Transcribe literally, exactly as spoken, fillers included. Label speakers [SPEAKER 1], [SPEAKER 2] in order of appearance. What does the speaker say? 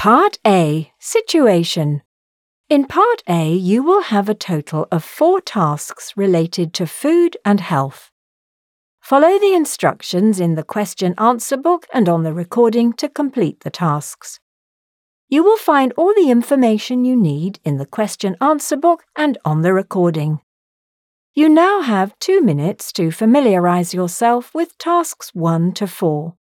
[SPEAKER 1] Part A, Situation. In Part A, you will have a total of four tasks related to food and health. Follow the instructions in the question-answer book and on the recording to complete the tasks. You will find all the information you need in the question-answer book and on the recording. You now have two minutes to familiarise yourself with tasks one to four.